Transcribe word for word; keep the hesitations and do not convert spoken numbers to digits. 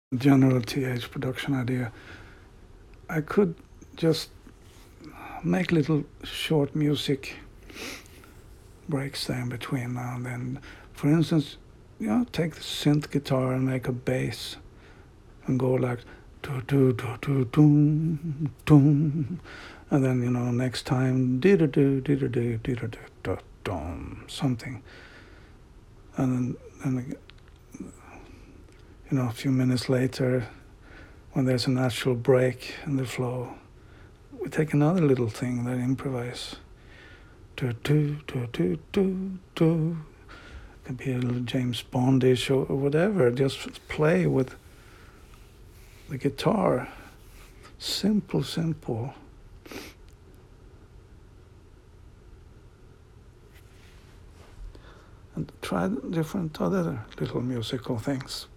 general T H production idea. I could just make little short music breaks there in between now and then. For instance, you know, take the synth guitar and make a bass and go like do do do do doom doom, and then you know next time do do do do do do do do do something, and then then you know a few minutes later, when there's a natural break in the flow, we take another little thing that improvise. Do do do do do do. It can be a little James Bondish or whatever. Just play with the guitar. Simple, simple. And try different other little musical things.